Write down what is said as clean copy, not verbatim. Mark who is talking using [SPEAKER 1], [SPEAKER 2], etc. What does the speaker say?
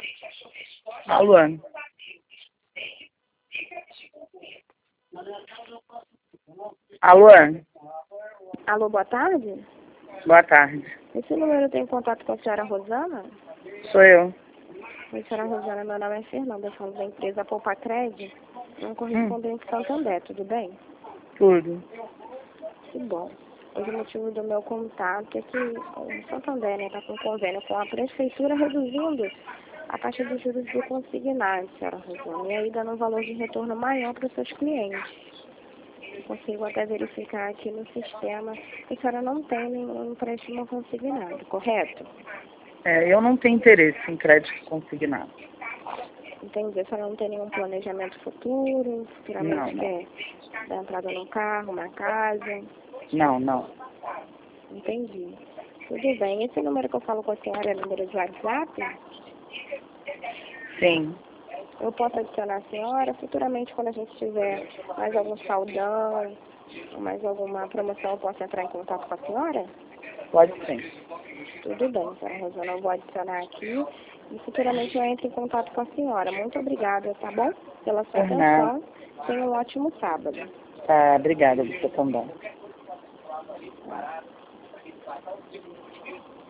[SPEAKER 1] Alô? Alô?
[SPEAKER 2] Alô, boa tarde.
[SPEAKER 1] Boa tarde.
[SPEAKER 2] Esse número tem contato com a senhora Rosana?
[SPEAKER 1] Sou eu.
[SPEAKER 2] Oi, senhora Rosana, meu nome é Fernanda, eu falo da empresa Poupa Crédito, um correspondente Santander, tudo bem?
[SPEAKER 1] Tudo.
[SPEAKER 2] Que bom. Hoje o motivo do meu contato é que o Santander está com convênio com a prefeitura reduzindo a taxa de juros do consignado, senhora Rosana, e aí dando um valor de retorno maior para os seus clientes. Eu consigo até verificar aqui no sistema que a senhora não tem nenhum empréstimo consignado, correto?
[SPEAKER 1] Eu não tenho interesse em crédito consignado.
[SPEAKER 2] Entendi. A senhora não tem nenhum planejamento futuro? Futuramente
[SPEAKER 1] Não.
[SPEAKER 2] quer dar entrada num carro, uma casa?
[SPEAKER 1] Não.
[SPEAKER 2] Entendi. Tudo bem. Esse número que eu falo com a senhora é número de WhatsApp?
[SPEAKER 1] Sim.
[SPEAKER 2] Eu posso adicionar a senhora? Futuramente, quando a gente tiver mais algum saldão, ou mais alguma promoção, eu posso entrar em contato com a senhora?
[SPEAKER 1] Pode sim.
[SPEAKER 2] Tudo bem, senhora Rosana. Eu vou adicionar aqui e futuramente eu entro em contato com a senhora. Muito obrigada, tá bom? Pela sua
[SPEAKER 1] Por nada.
[SPEAKER 2] atenção. Tenha um ótimo sábado.
[SPEAKER 1] Tá, obrigada, você também.